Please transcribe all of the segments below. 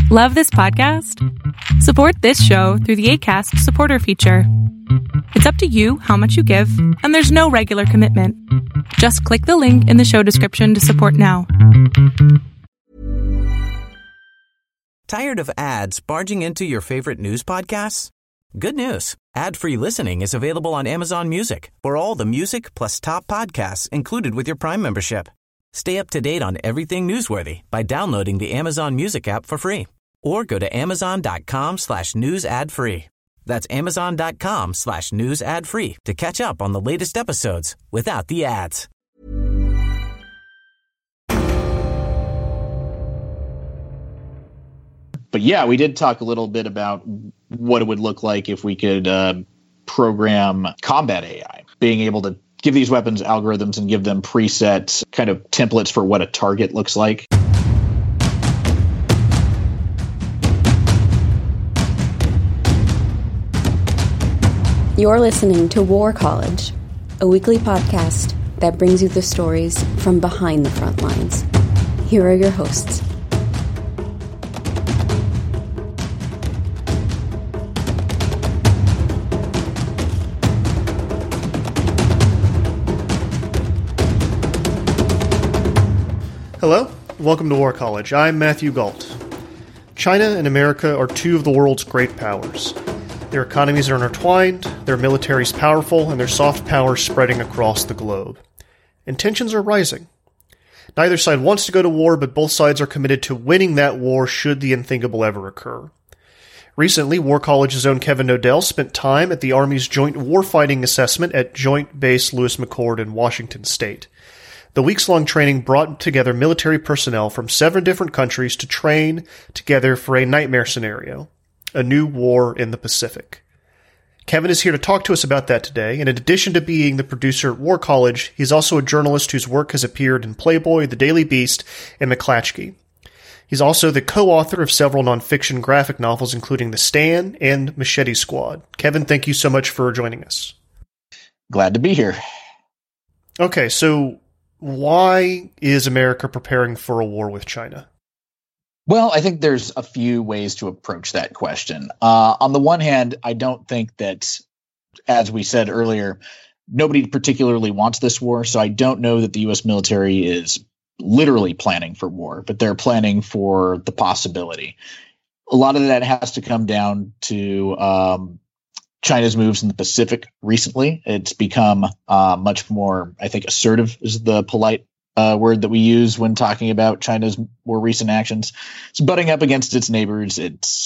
Love this podcast? Support this show through the Acast supporter feature. It's up to you how much you give, and there's no regular commitment. Just click the link in the show description to support now. Tired of ads barging into your favorite news podcasts? Good news. Ad-free listening is available on Amazon Music for all the music plus top podcasts included with your Prime membership. Stay up to date on everything newsworthy by downloading the Amazon Music app for free or go to amazon.com/news ad free. That's amazon.com/news ad free to catch up on the latest episodes without the ads. But yeah, we did talk a little bit about what it would look like if we could program combat AI, being able to give these weapons algorithms and give them preset kind of templates for what a target looks like. You're listening to War College, a weekly podcast that brings you the stories from behind the front lines. Here are your hosts. Hello, welcome to War College. I'm Matthew Galt. China and America are two of the world's great powers. Their economies are intertwined, their militaries powerful, and their soft power spreading across the globe. And tensions are rising. Neither side wants to go to war, but both sides are committed to winning that war should the unthinkable ever occur. Recently, War College's own Kevin Nodell spent time at the Army's Joint Warfighting Assessment at Joint Base Lewis McChord in Washington State. The weeks-long training brought together military personnel from 7 different countries to train together for a nightmare scenario, a new war in the Pacific. Kevin is here to talk to us about that today, and in addition to being the producer at War College, he's also a journalist whose work has appeared in Playboy, The Daily Beast, and McClatchy. He's also the co-author of several nonfiction graphic novels, including The Stand and Machete Squad. Kevin, thank you so much for joining us. Glad to be here. Okay, so why is America preparing for a war with China? Well, I think there's a few ways to approach that question. On the one hand, I don't think that, as we said earlier, nobody particularly wants this war. So I don't know that the U.S. military is literally planning for war, but they're planning for the possibility. A lot of that has to come down to China's moves in the Pacific recently. It's become much more, I think, assertive is the polite word that we use when talking about China's more recent actions. It's butting up against its neighbors. It's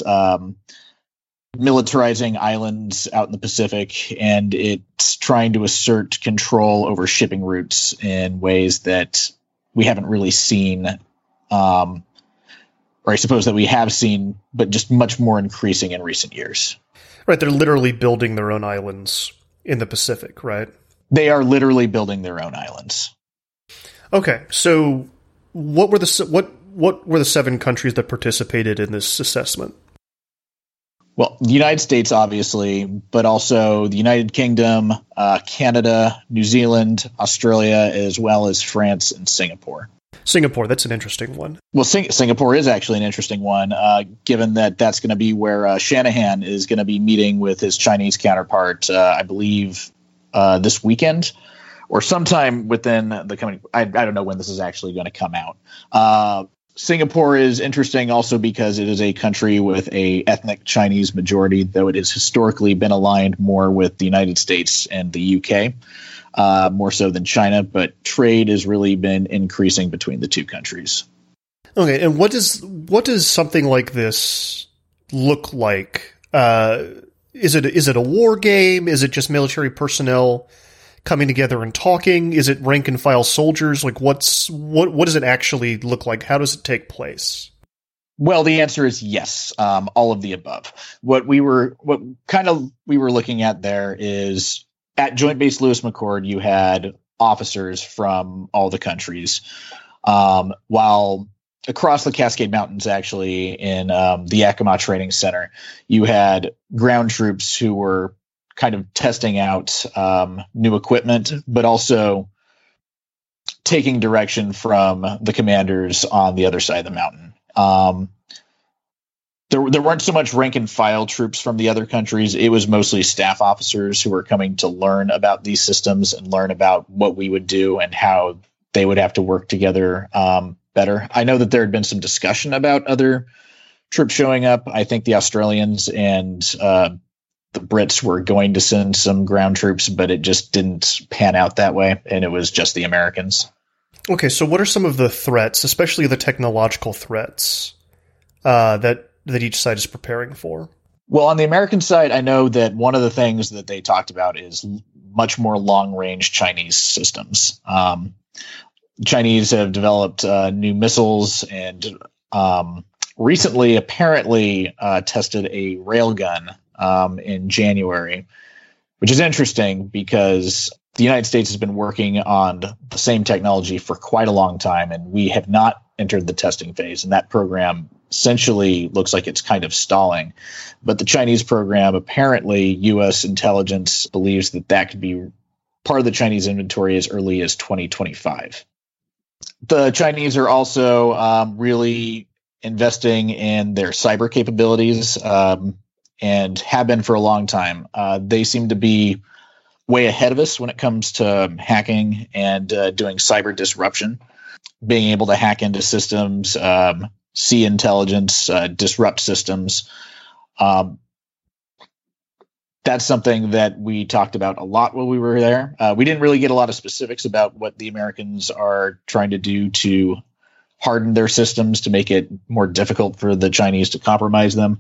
militarizing islands out in the Pacific, and it's trying to assert control over shipping routes in ways that we haven't really seen, or I suppose that we have seen, but just much more increasing in recent years. Right, they're literally building their own islands in the Pacific, right? They are literally building their own islands. Okay, so what were the 7 countries that participated in this assessment? Well, the United States, obviously, but also the United Kingdom, Canada, New Zealand, Australia, as well as France and Singapore. Singapore, that's an interesting one. Well, Singapore is actually an interesting one, given that that's going to be where Shanahan is going to be meeting with his Chinese counterpart, I believe, this weekend. Or sometime within the coming, I don't know when this is actually going to come out. Singapore is interesting also because it is a country with a ethnic Chinese majority, though it has historically been aligned more with the United States and the UK, more so than China. But trade has really been increasing between the two countries. Okay, and what does something like this look like? Is it a war game? Is it just military personnel coming together and talking? Is it rank and file soldiers? Like what does it actually look like? How does it take place? Well, the answer is yes, all of the above. What we were looking at there is at Joint Base Lewis McChord, you had officers from all the countries, while across the Cascade Mountains, actually in the Yakima Training Center, you had ground troops who were kind of testing out new equipment, but also taking direction from the commanders on the other side of the mountain. there weren't so much rank and file troops from the other countries. It was mostly staff officers who were coming to learn about these systems and learn about what we would do and how they would have to work together better. I know that there had been some discussion about other troops showing up. I think the Australians and the Brits were going to send some ground troops, but it just didn't pan out that way, and it was just the Americans. Okay, so what are some of the threats, especially the technological threats, that each side is preparing for? Well, on the American side, I know that one of the things that they talked about is much more long-range Chinese systems. Chinese have developed new missiles and recently apparently tested a railgun in January, which is interesting because the United States has been working on the same technology for quite a long time, and we have not entered the testing phase, and that program essentially looks like it's kind of stalling. But the Chinese program, apparently U.S. intelligence believes that could be part of the Chinese inventory as early as 2025. The Chinese are also really investing in their cyber capabilities and have been for a long time. They seem to be way ahead of us when it comes to hacking and doing cyber disruption, being able to hack into systems, see intelligence, disrupt systems. That's something that we talked about a lot while we were there. We didn't really get a lot of specifics about what the Americans are trying to do to harden their systems to make it more difficult for the Chinese to compromise them.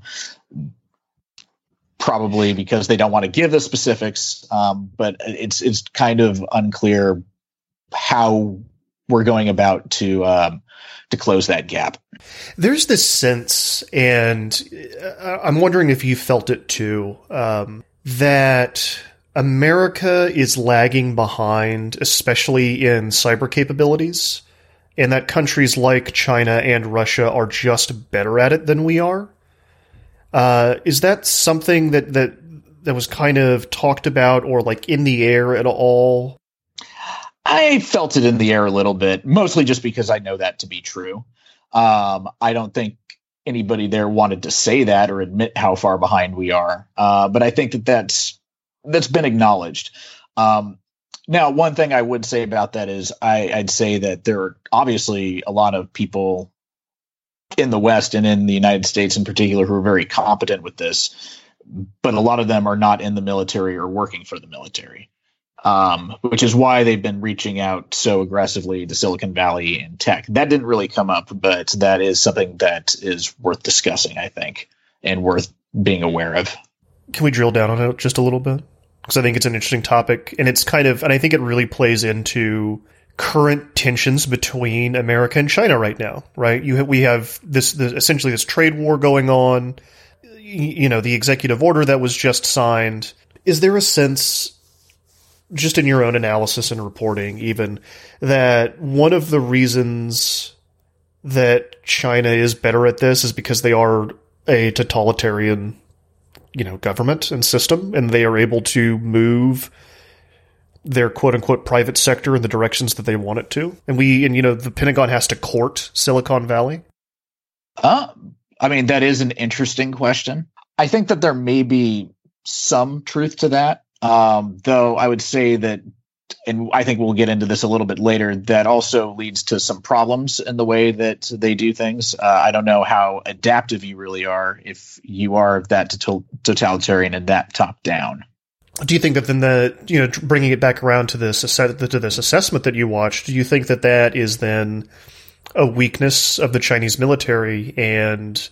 Probably because they don't want to give the specifics, but it's kind of unclear how we're going about to close that gap. There's this sense, and I'm wondering if you felt it too, that America is lagging behind, especially in cyber capabilities, and that countries like China and Russia are just better at it than we are. Is that something that was kind of talked about or like in the air at all? I felt it in the air a little bit, mostly just because I know that to be true. I don't think anybody there wanted to say that or admit how far behind we are. But I think that's been acknowledged. Now, one thing I would say about that is I'd say that there are obviously a lot of people in the West and in the United States in particular who are very competent with this, but a lot of them are not in the military or working for the military, which is why they've been reaching out so aggressively to Silicon Valley and tech. That didn't really come up, but that is something that is worth discussing, I think, and worth being aware of. Can we drill down on it just a little bit? Because I think it's an interesting topic, and it's kind of, and I think it really plays into current tensions between America and China right now, right? We have this essentially this trade war going on, the executive order that was just signed. Is there a sense, just in your own analysis and reporting even, that one of the reasons that China is better at this is because they are a totalitarian, government and system, and they are able to move their quote-unquote private sector in the directions that they want it to? And the Pentagon has to court Silicon Valley? That is an interesting question. I think that there may be some truth to that, though I would say that, and I think we'll get into this a little bit later, that also leads to some problems in the way that they do things. I don't know how adaptive you really are if you are that totalitarian and that top-down. Do you think that then bringing it back around to this assessment that you watched, do you think that is then a weakness of the Chinese military, and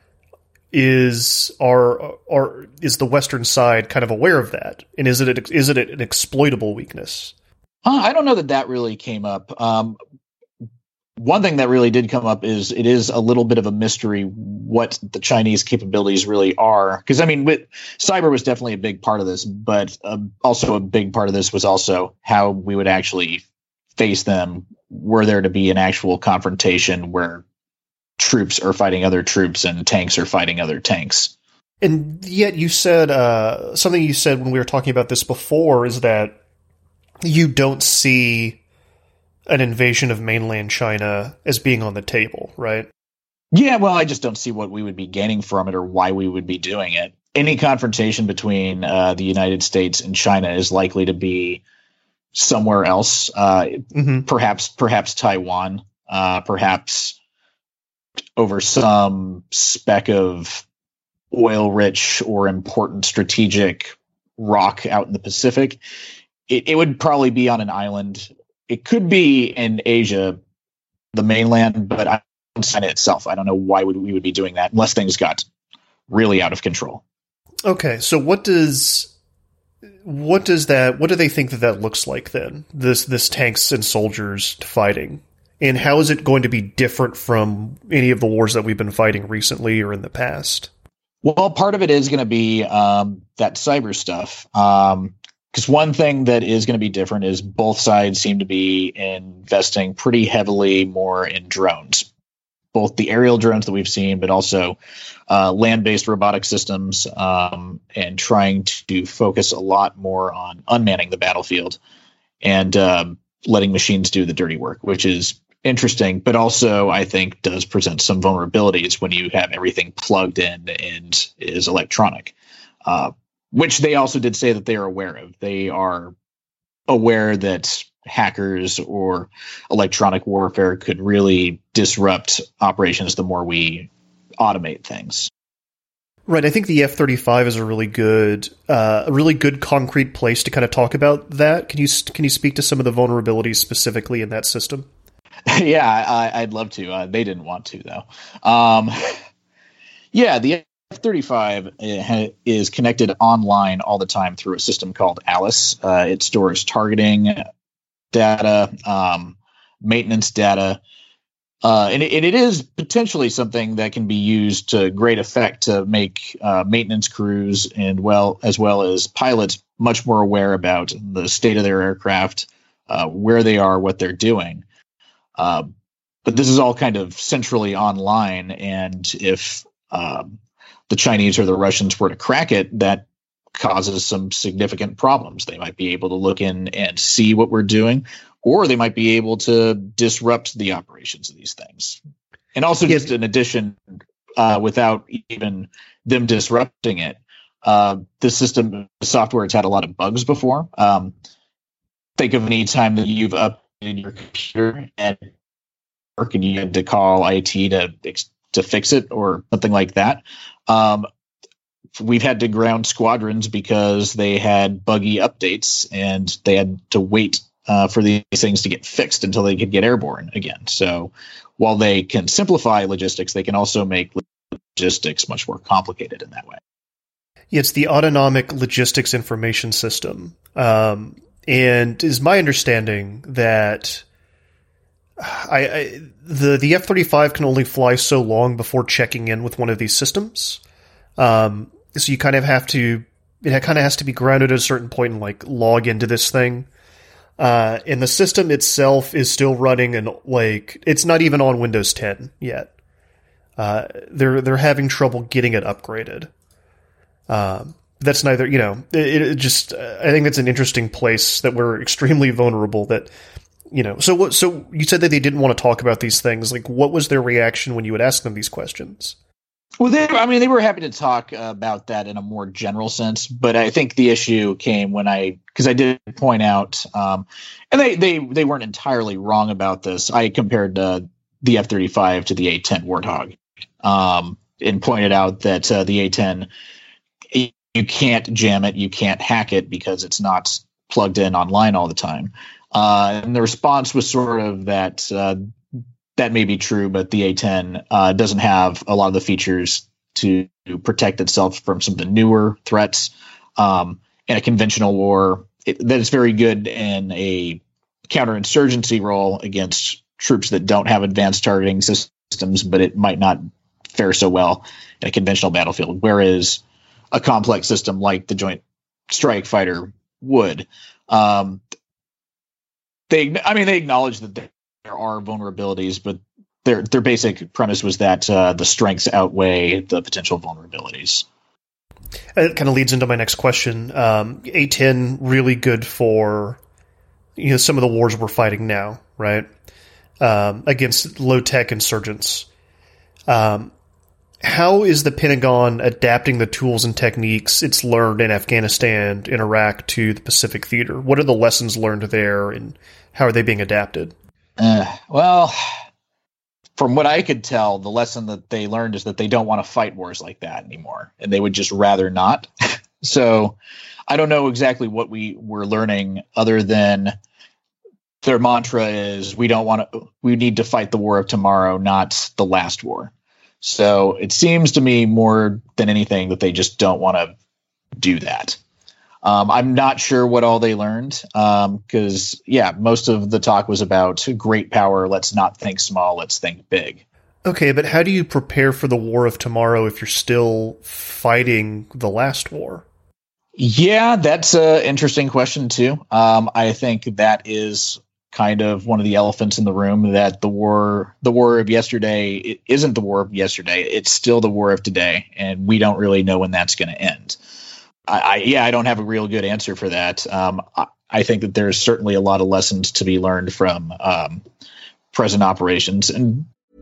is the Western side kind of aware of that, and is it an exploitable weakness? I don't know that really came up. One thing that really did come up is it is a little bit of a mystery what the Chinese capabilities really are. Because, cyber was definitely a big part of this, but also a big part of this was also how we would actually face them were there to be an actual confrontation where troops are fighting other troops and tanks are fighting other tanks. And yet you said, something you said when we were talking about this before is that you don't see an invasion of mainland China as being on the table, right? Yeah, well, I just don't see what we would be gaining from it or why we would be doing it. Any confrontation between the United States and China is likely to be somewhere else, perhaps Taiwan, perhaps over some speck of oil-rich or important strategic rock out in the Pacific. It would probably be on an island. It could be in Asia, the mainland, but I don't China itself. I don't know why we would be doing that unless things got really out of control. Okay, so what do they think that looks like then? This tanks and soldiers fighting, and how is it going to be different from any of the wars that we've been fighting recently or in the past? Well, part of it is going to be that cyber stuff. Because one thing that is going to be different is both sides seem to be investing pretty heavily more in drones, both the aerial drones that we've seen, but also land-based robotic systems, and trying to focus a lot more on unmanning the battlefield and letting machines do the dirty work, which is interesting, but also I think does present some vulnerabilities when you have everything plugged in and is electronic. Which they also did say that they are aware of. They are aware that hackers or electronic warfare could really disrupt operations the more we automate things. Right. I think the F-35 is a really good concrete place to kind of talk about that. Can you speak to some of the vulnerabilities specifically in that system? Yeah, I'd love to. They didn't want to, though. Yeah, the F-35 is connected online all the time through a system called Alice. It stores targeting data, maintenance data, and it is potentially something that can be used to great effect to make maintenance crews as well as pilots much more aware about the state of their aircraft, where they are, what they're doing. But this is all kind of centrally online, and if the Chinese or the Russians were to crack it, that causes some significant problems. They might be able to look in and see what we're doing, or they might be able to disrupt the operations of these things. And also, just in addition, without even them disrupting it, the software has had a lot of bugs before. Think of any time that you've updated your computer and you had to call IT to fix it or something like that. We've had to ground squadrons because they had buggy updates and they had to wait for these things to get fixed until they could get airborne again. So while they can simplify logistics, they can also make logistics much more complicated in that way. Yeah, it's the Autonomic Logistics Information System. And it is my understanding that the F-35 can only fly so long before checking in with one of these systems. So you kind of have to, it kind of has to be grounded at a certain point and like log into this thing. And the system itself is still running and like, it's not even on Windows 10 yet. They're having trouble getting it upgraded. That's neither, it just, I think it's an interesting place that we're extremely vulnerable that, so you said that they didn't want to talk about these things. Like, what was their reaction when you would ask them these questions? Well, they were happy to talk about that in a more general sense, but I think the issue came because I did point out, and they weren't entirely wrong about this. I compared the F-35 to the A-10 Warthog, and pointed out that the A-10, you can't jam it, you can't hack it because it's not plugged in online all the time. And the response was sort of that that may be true, but the A-10 doesn't have a lot of the features to protect itself from some of the newer threats. In a conventional war, that is very good in a counterinsurgency role against troops that don't have advanced targeting systems, but it might not fare so well in a conventional battlefield, whereas a complex system like the Joint Strike Fighter would. They acknowledge that there are vulnerabilities, but their basic premise was that the strengths outweigh the potential vulnerabilities. It kind of leads into my next question. A-10 really good for some of the wars we're fighting now, right? Against low-tech insurgents. How is the Pentagon adapting the tools and techniques it's learned in Afghanistan, in Iraq, to the Pacific Theater? What are the lessons learned there, and how are they being adapted? Well, from what I could tell, the lesson that they learned is that they don't want to fight wars like that anymore, and they would just rather not. So I don't know exactly what we were learning other than their mantra is we need to fight the war of tomorrow, not the last war. So it seems to me more than anything that they just don't want to do that. I'm not sure what all they learned because, most of the talk was about great power. Let's not think small. Let's think big. Okay, but how do you prepare for the war of tomorrow if you're still fighting the last war? Yeah, that's an interesting question, too. I think that is kind of one of the elephants in the room, that the war of yesterday, it isn't the war of yesterday. It's still the war of today, and we don't really know when that's going to end. I don't have a real good answer for that. I think that there's certainly a lot of lessons to be learned from present operations. And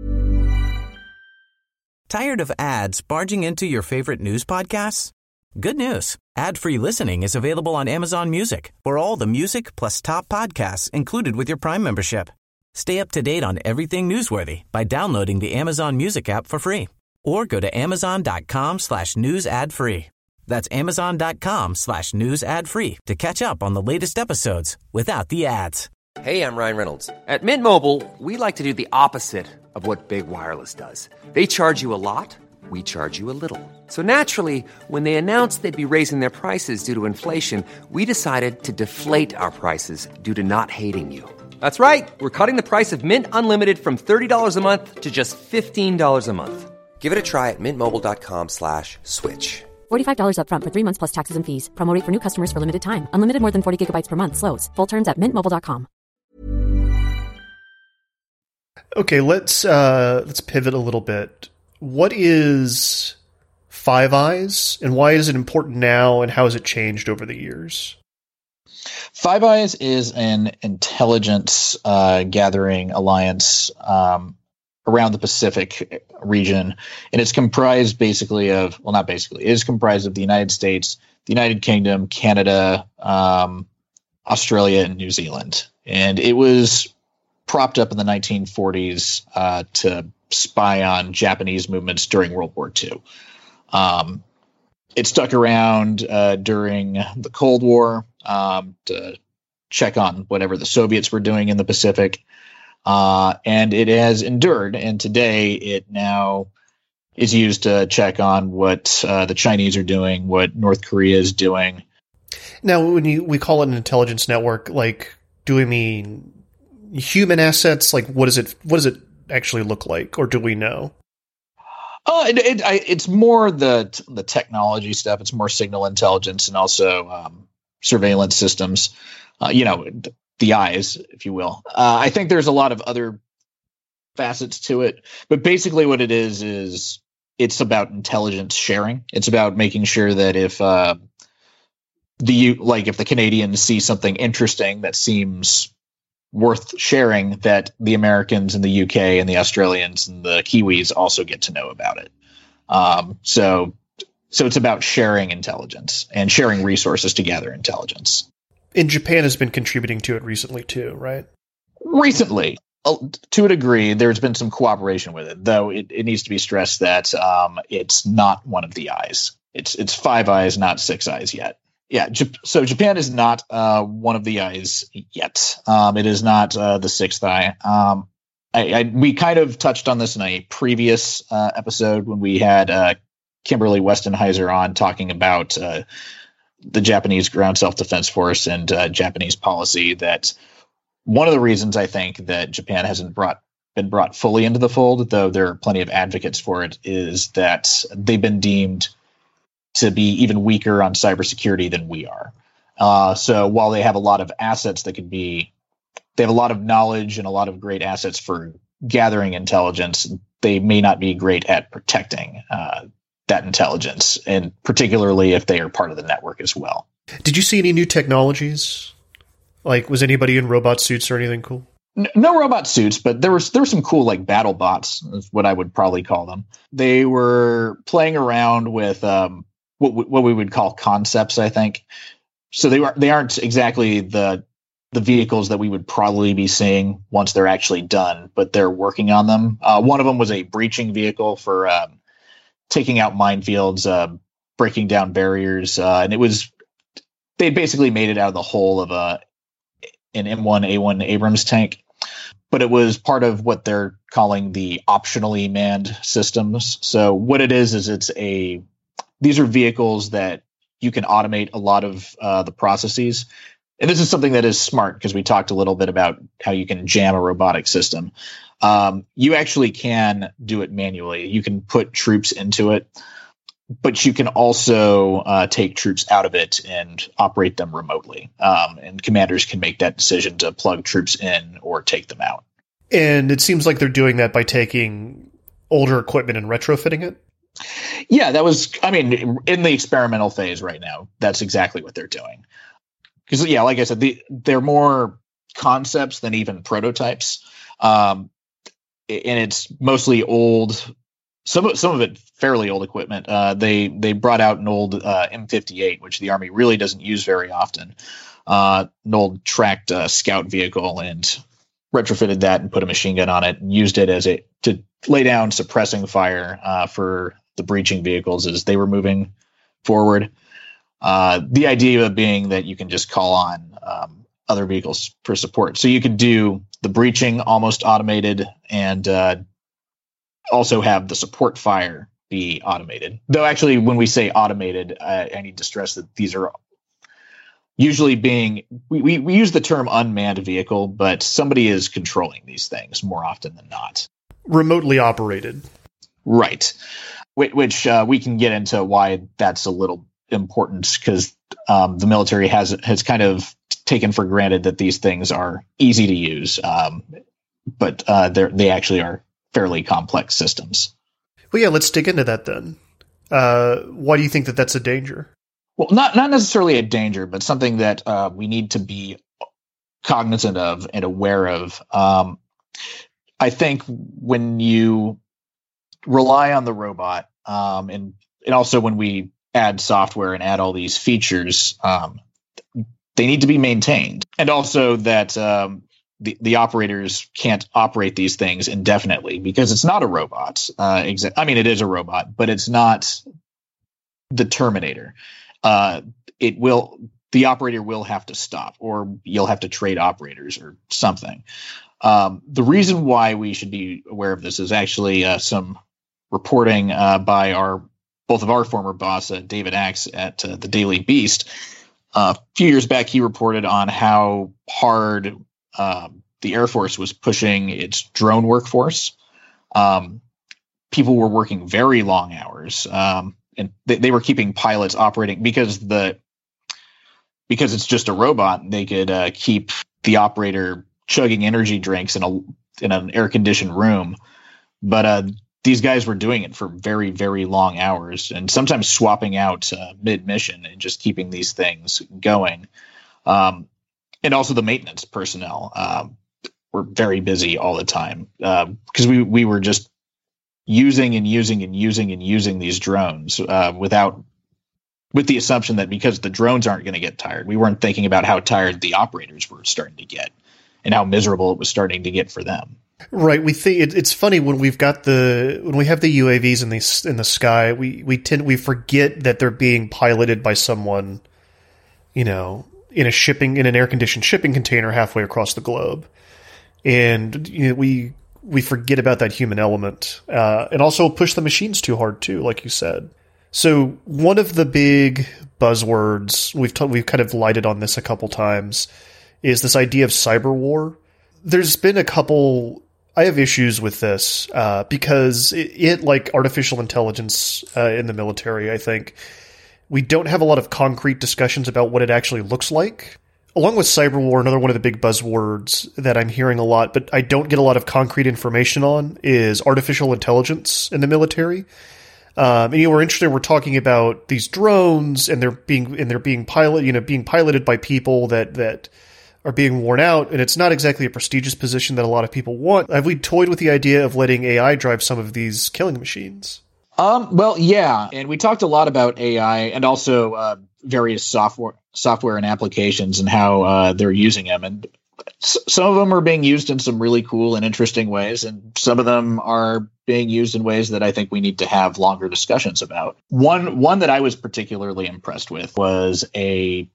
Tired of ads barging into your favorite news podcasts? Good news. Ad-free listening is available on Amazon Music for all the music plus top podcasts included with your Prime membership. Stay up to date on everything newsworthy by downloading the Amazon Music app for free or go to amazon.com/news ad free. That's amazon.com/news ad free to catch up on the latest episodes without the ads. Hey, I'm Ryan Reynolds. At Mint Mobile, we like to do the opposite of what Big Wireless does. They charge you a lot. We charge you a little. So naturally, when they announced they'd be raising their prices due to inflation, we decided to deflate our prices due to not hating you. That's right. We're cutting the price of Mint Unlimited from $30 a month to just $15 a month. Give it a try at mintmobile.com/switch. $45 up front for 3 months plus taxes and fees. Promo rate for new customers for limited time. Unlimited more than 40 gigabytes per month. Slows full terms at mintmobile.com. Okay, let's pivot a little bit. What is Five Eyes, and why is it important now, and how has it changed over the years? Five Eyes is an intelligence gathering alliance around the Pacific region, and it's comprised it is comprised of the United States, the United Kingdom, Canada, Australia, and New Zealand. And it was propped up in the 1940s to spy on Japanese movements during World War II. It stuck around during the Cold War to check on whatever the Soviets were doing in the Pacific. And it has endured, and today it now is used to check on what the Chinese are doing, what North Korea is doing. Now, when we call it an intelligence network, like, do we mean human assets? Like, what does it actually look like, or do we know? It's more the technology stuff. It's more signal intelligence and also surveillance systems. The eyes, if you will. I think there's a lot of other facets to it, but basically what it is it's about intelligence sharing. It's about making sure that if the Canadians see something interesting that seems worth sharing, that the Americans and the UK and the Australians and the Kiwis also get to know about it. So it's about sharing intelligence and sharing resources to gather intelligence. And Japan has been contributing to it recently too, right? Recently, to a degree, there's been some cooperation with it, though it needs to be stressed that it's not one of the eyes. It's Five Eyes, not Six Eyes yet. Yeah, so Japan is not one of the eyes yet. It is not the sixth eye. We kind of touched on this in a previous episode when we had Kimberly Westenheiser on talking about the Japanese Ground Self-Defense Force and Japanese policy. That one of the reasons I think that Japan hasn't been brought fully into the fold, though there are plenty of advocates for it, is that they've been deemed to be even weaker on cybersecurity than we are. So while they have a lot of assets they have a lot of knowledge and a lot of great assets for gathering intelligence, they may not be great at protecting that intelligence, and particularly if they are part of the network as well. Did you see any new technologies? Like, was anybody in robot suits or anything cool? No robot suits, but there were some cool like battle bots, is what I would probably call them. They were playing around with what we would call concepts, I think. So they aren't exactly the vehicles that we would probably be seeing once they're actually done, but they're working on them. One of them was a breaching vehicle for taking out minefields, breaking down barriers, and they basically made it out of the hull of an M1A1 Abrams tank. But it was part of what they're calling the optionally manned systems. So what it is these are vehicles that you can automate a lot of the processes. And this is something that is smart because we talked a little bit about how you can jam a robotic system. You actually can do it manually. You can put troops into it, but you can also take troops out of it and operate them remotely. And commanders can make that decision to plug troops in or take them out. And it seems like they're doing that by taking older equipment and retrofitting it? Yeah, in the experimental phase right now, that's exactly what they're doing. Because, yeah, like I said, they're more concepts than even prototypes. And it's mostly old, some of it fairly old equipment. They brought out an old M58, which the Army really doesn't use very often. An old tracked scout vehicle, and retrofitted that and put a machine gun on it and used it to lay down suppressing fire for the breaching vehicles as they were moving forward. The idea being that you can just call on other vehicles for support. So you could do the breaching almost automated and also have the support fire be automated. Though actually, when we say automated, I need to stress that these are usually we use the term unmanned vehicle, but somebody is controlling these things more often than not. Remotely operated. Right. Which we can get into why that's a little important, because the military has kind of taken for granted that these things are easy to use, but they actually are fairly complex systems. Well, yeah, let's dig into that then. Why do you think that that's a danger? Well, not necessarily a danger, but something that we need to be cognizant of and aware of. I think when you rely on the robot, and also when we add software and add all these features, they need to be maintained. And also that the operators can't operate these things indefinitely, because it's not a robot. It is a robot, but it's not the Terminator. The operator will have to stop, or you'll have to trade operators or something. The reason why we should be aware of this is actually some reporting by both of our former boss, David Axe at the Daily Beast. A few years back, he reported on how hard the Air Force was pushing its drone workforce. People were working very long hours, and they were keeping pilots operating because it's just a robot. They could keep the operator chugging energy drinks in an air-conditioned room, but these guys were doing it for very, very long hours, and sometimes swapping out mid-mission and just keeping these things going. And also the maintenance personnel were very busy all the time, because we were just using these drones with the assumption that because the drones aren't going to get tired, we weren't thinking about how tired the operators were starting to get and how miserable it was starting to get for them. Right. We think it's funny when we have the UAVs in the sky, we forget that they're being piloted by someone, in an air-conditioned shipping container halfway across the globe. And we forget about that human element, and also push the machines too hard too, like you said. So one of the big buzzwords we've kind of lighted on this a couple times is this idea of cyber war. There's been a couple. I have issues with this because it like artificial intelligence in the military, I think we don't have a lot of concrete discussions about what it actually looks like. Along with cyber war, another one of the big buzzwords that I'm hearing a lot, but I don't get a lot of concrete information on, is artificial intelligence in the military. And we're interested. We're talking about these drones, and they're being piloted by people that are being worn out, and it's not exactly a prestigious position that a lot of people want. Have we toyed with the idea of letting AI drive some of these killing machines? Well, yeah, and we talked a lot about AI and also various software and applications and how they're using them. And some of them are being used in some really cool and interesting ways, and some of them are being used in ways that I think we need to have longer discussions about. One that I was particularly impressed with was an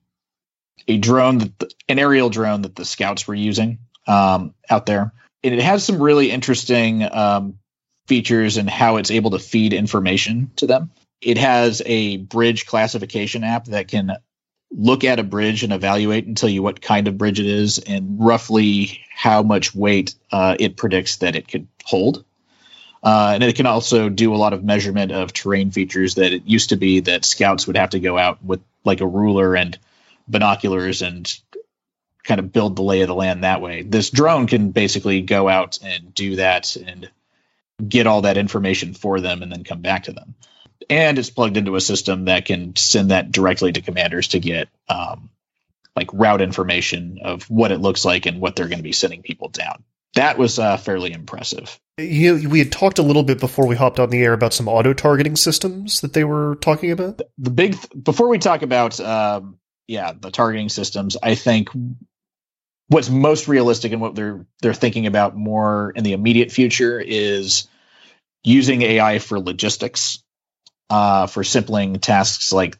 aerial drone that the scouts were using out there. And it has some really interesting features in how it's able to feed information to them. It has a bridge classification app that can look at a bridge and evaluate and tell you what kind of bridge it is and roughly how much weight it predicts that it could hold. And it can also do a lot of measurement of terrain features that it used to be that scouts would have to go out with like a ruler and binoculars and kind of build the lay of the land that way. This drone can basically go out and do that and get all that information for them and then come back to them. And it's plugged into a system that can send that directly to commanders to get like route information of what it looks like and what they're going to be sending people down. That was fairly impressive. We had talked a little bit before we hopped on the air about some auto-targeting systems that they were talking about. Before we talk about the targeting systems, I think what's most realistic and what they're thinking about more in the immediate future is using AI for logistics, for simplifying tasks like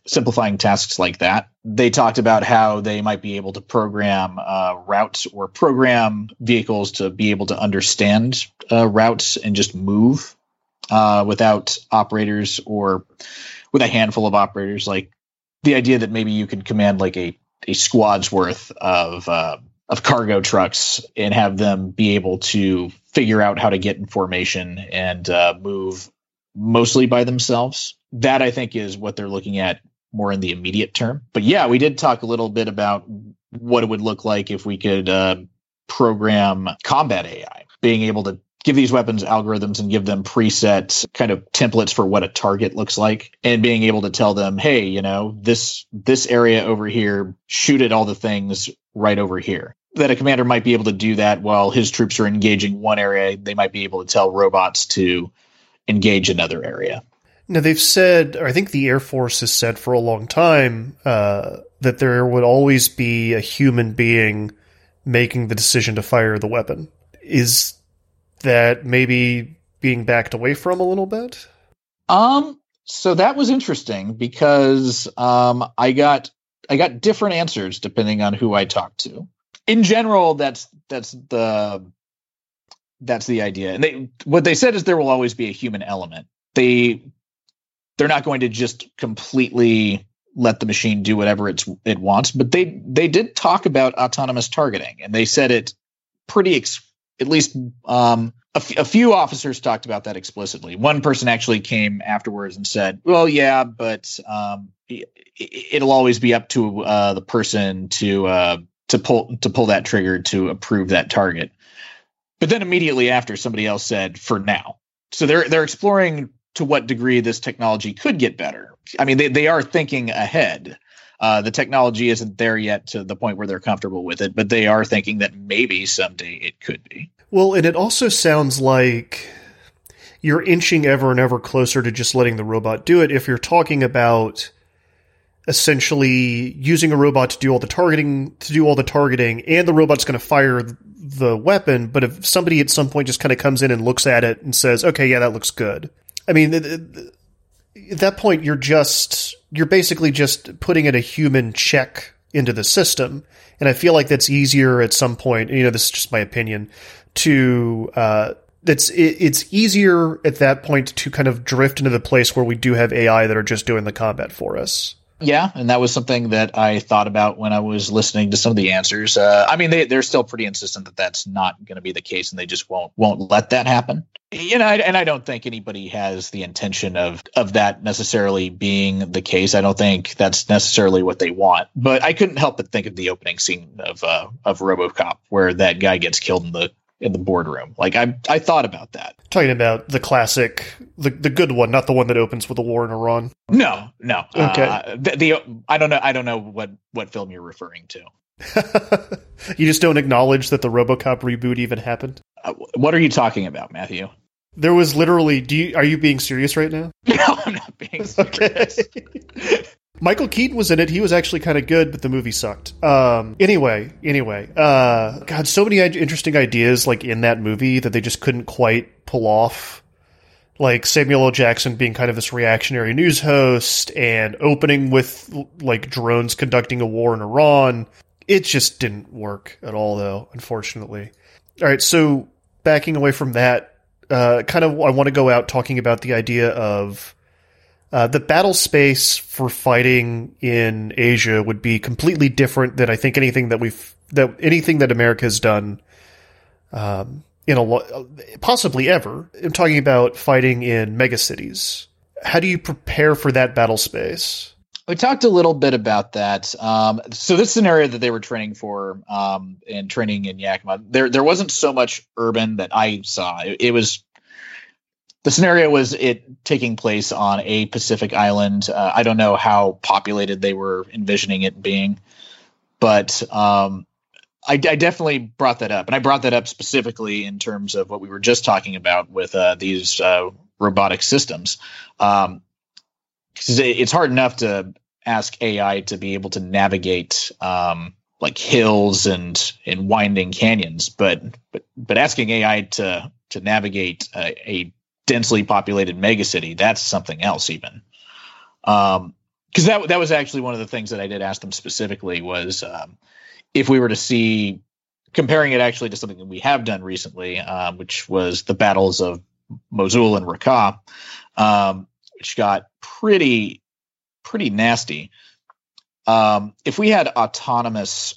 that. They talked about how they might be able to program routes or program vehicles to be able to understand routes and just move without operators or with a handful of operators. Like the idea that maybe you could command like a squad's worth of cargo trucks and have them be able to figure out how to get in formation and move mostly by themselves. That I think is what they're looking at more in the immediate term. But yeah, we did talk a little bit about what it would look like if we could program combat AI, being able to give these weapons algorithms and give them preset kind of templates for what a target looks like, and being able to tell them, hey, you know, this area over here, shoot at all the things right over here. That a commander might be able to do that while his troops are engaging one area. They might be able to tell robots to engage another area. Now, they've said, or I think the Air Force has said for a long time, that there would always be a human being making the decision to fire the weapon. Is that maybe being backed away from a little bit? So that was interesting because I got different answers depending on who I talked to. In general, that's the idea. And what they said is there will always be a human element. They're not going to just completely let the machine do whatever it wants, but they did talk about autonomous targeting, and they said it pretty at least a few officers talked about that explicitly. One person actually came afterwards and said, well, yeah, but it'll always be up to the person to pull that trigger to approve that target. But then immediately after, somebody else said, for now. So they're exploring to what degree this technology could get better. I mean, they are thinking ahead. The technology isn't there yet to the point where they're comfortable with it, but they are thinking that maybe someday it could be. Well, and it also sounds like you're inching ever and ever closer to just letting the robot do it. If you're talking about essentially using a robot to do all the targeting, and the robot's going to fire the weapon, but if somebody at some point just kind of comes in and looks at it and says, okay, yeah, that looks good. I mean, at that point, you're basically just putting in a human check into the system. And I feel like that's easier at some point, you know, this is just my opinion, it's easier at that point to kind of drift into the place where we do have AI that are just doing the combat for us. Yeah, and that was something that I thought about when I was listening to some of the answers. I mean, they're still pretty insistent that that's not going to be the case, and they just won't let that happen. You know, and I don't think anybody has the intention of that necessarily being the case. I don't think that's necessarily what they want. But I couldn't help but think of the opening scene of RoboCop, where that guy gets killed in the boardroom. Like I thought about that. Talking about the classic, the good one, not the one that opens with a war in Iran. No. Okay. I don't know what film you're referring to. You just don't acknowledge that the RoboCop reboot even happened? What are you talking about, Matthew? There was literally... Are you being serious right now? No, I'm not being serious. Okay. Michael Keaton was in it. He was actually kind of good, but the movie sucked. Anyway. God, so many interesting ideas like in that movie that they just couldn't quite pull off. Like Samuel L. Jackson being kind of this reactionary news host and opening with like drones conducting a war in Iran. It just didn't work at all, though, unfortunately. All right, so backing away from that, I want to go out talking about the idea of the battle space for fighting in Asia would be completely different than I think anything that America has done possibly ever. I'm talking about fighting in megacities. How do you prepare for that battle space? We talked a little bit about that. So this scenario that they were training for and training in Yakima, there wasn't so much urban that I saw. It was the scenario was it taking place on a Pacific island. I don't know how populated they were envisioning it being, but I definitely brought that up, and I brought that up specifically in terms of what we were just talking about with these robotic systems. Because it's hard enough to ask AI to be able to navigate like hills and winding canyons, but asking AI to navigate a densely populated megacity, that's something else even. Because that was actually one of the things that I did ask them specifically was if we were to see, comparing it actually to something that we have done recently, which was the battles of Mosul and Raqqa, which got pretty nasty. If we had autonomous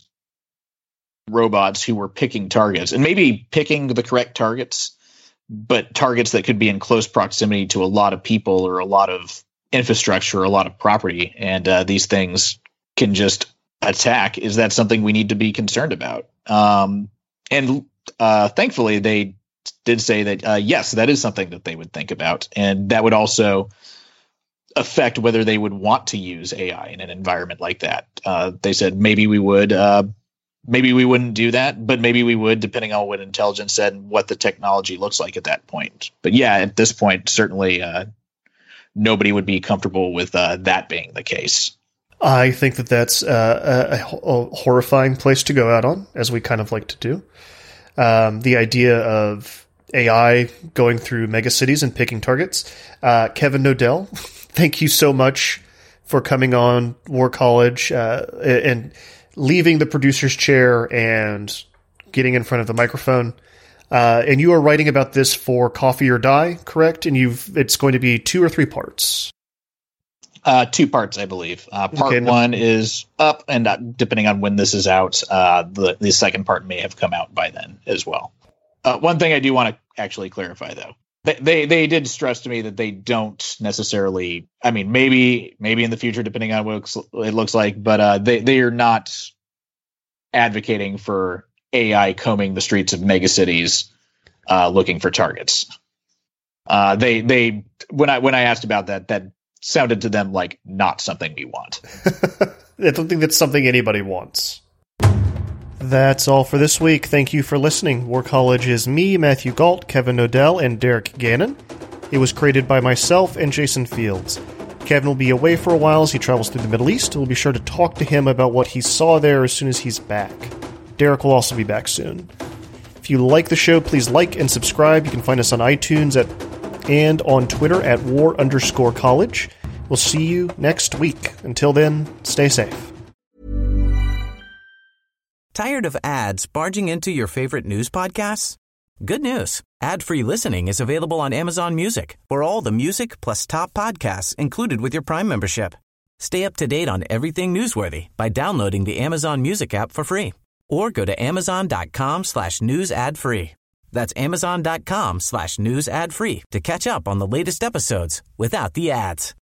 robots who were picking targets, and maybe picking the correct targets, but targets that could be in close proximity to a lot of people or a lot of infrastructure or a lot of property, and these things can just attack, is that something we need to be concerned about? And thankfully, they did say that, yes, that is something that they would think about. And that would also affect whether they would want to use AI in an environment like that. They said maybe we would, maybe we wouldn't do that, but maybe we would, depending on what intelligence said and what the technology looks like at that point. But yeah, at this point, certainly nobody would be comfortable with that being the case. I think that that's a horrifying place to go out on, as we kind of like to do. The idea of AI going through megacities and picking targets. Kevin Nodell, thank you so much for coming on War College and leaving the producer's chair and getting in front of the microphone. And you are writing about this for Coffee or Die, correct? And it's going to be 2 or 3 parts. 2 parts, I believe. Part 1 is up, and depending on when this is out, the second part may have come out by then as well. One thing I do want to actually clarify, though. They did stress to me that they don't necessarily, I mean, maybe in the future, depending on what it looks like, but they are not advocating for AI combing the streets of megacities looking for targets. When I asked about that sounded to them like not something we want. I don't think that's something anybody wants. That's all for this week. Thank you for listening. War College is me, Matthew Galt, Kevin Nodell, and Derek Gannon. It was created by myself and Jason Fields. Kevin will be away for a while as he travels through the Middle East. We'll be sure to talk to him about what he saw there as soon as he's back. Derek will also be back soon. If you like the show, please like and subscribe. You can find us on iTunes and on Twitter at war_college. We'll see you next week. Until then, stay safe. Tired of ads barging into your favorite news podcasts? Good news. Ad-free listening is available on Amazon Music for all the music plus top podcasts included with your Prime membership. Stay up to date on everything newsworthy by downloading the Amazon Music app for free or go to amazon.com/news ad free. That's amazon.com/news ad free to catch up on the latest episodes without the ads.